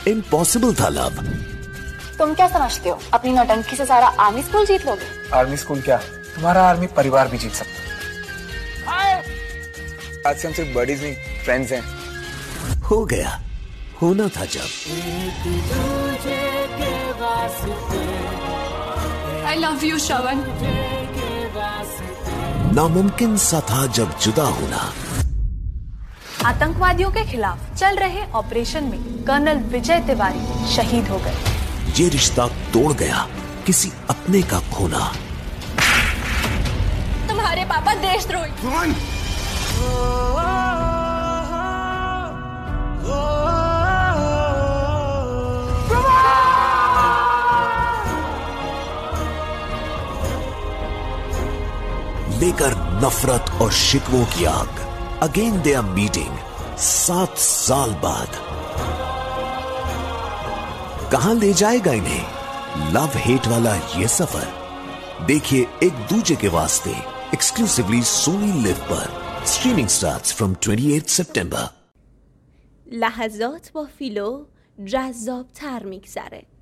Impossible था love. तुम क्या समझते हो, अपनी नौटंकी से सारा आर्मी स्कूल जीत लोगे? आर्मी स्कूल क्या, तुम्हारा आर्मी परिवार भी जीत सकता है। आज से हम सिर्फ बडीज नहीं, फ्रेंड्स हैं। हो गया, होना था जब। I love you, श्रवण। नामुमकिन सा था जब जुदा होना। आतंकवादियों के खिलाफ चल रहे ऑपरेशन में कर्नल विजय तिवारी शहीद हो गए। ये रिश्ता तोड़ गया किसी अपने का खोना। तुम्हारे पापा देशद्रोही। लेकर नफरत और शिकवों की आग, अगेन दे आर मीटिंग 7 साल बाद। कहां ले जाएगा इन्हें लव हेट वाला ये सफर? देखिए एक दूजे के वास्ते एक्सक्लूसिवली सोनी लिव पर। Streaming starts from 28 September. لحظات با فیلو جذاب‌تر می‌گذره.